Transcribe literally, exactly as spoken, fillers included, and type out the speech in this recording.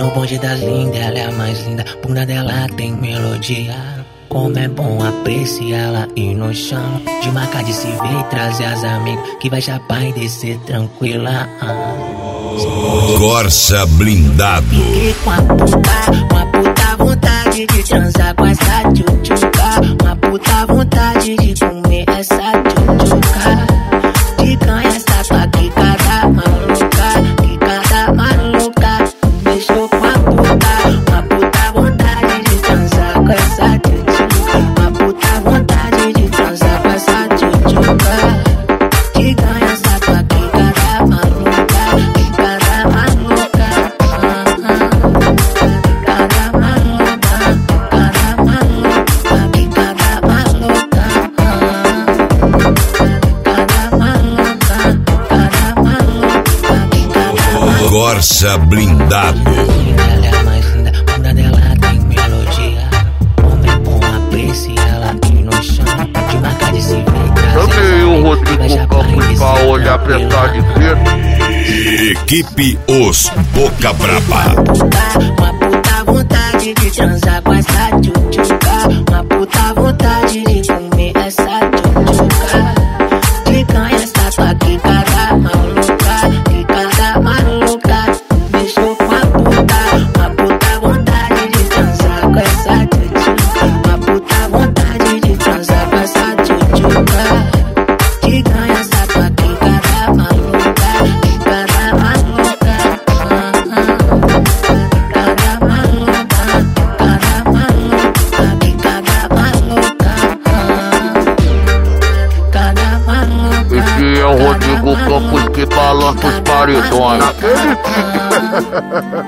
no bonde das lindas, ela é a mais linda. Bunda dela tem melodia. Como é bom apreciá-la e no chão de marca de se ver e trazer as amigas que vai chapar e descer tranquila. Corsa blindado. Fiquei com a puta, uma puta vontade de transar com essa tchutchuca. Uma puta vontade de comer essa tchutchuca. De ganhar essa tua quicada maluca, quicada maluca. Deixou com a puta, uma puta vontade de transar com essa tchutchuca. Uma puta vontade de transar com essa tchutchuca. De ganhar essa tua quicada maluca, quicada maluca. Quicada maluca, quicada maluca, quicada maluca. Quicada maluca, quicada maluca, quicada maluca. Corsa blindado. Ela é a mais linda, bunda dela tem melodia. Como é bom apreciá-la e no chão de marca de se ver. Chamei o Rodrigo Campos pra olhar pra essa de ver. Equipe Os Boca Braba. Uma puta vontade de transar com essa tchutchuca. Uma puta vontade de comer essa tchutchuca. De ganhar essa tua quicada maluca, quicada maluca. Deixou com a puta, uma puta vontade de transar com essa tchutchuca. Uma puta vontade de transar com essa tchutchuca. De ganhar essa tua quicada maluca, quicada maluca. Quicada maluca, quicada maluca, quicada maluca. Quicada maluca. Esse é o Rodrigo Campos que balança os paredões. Aquele pique.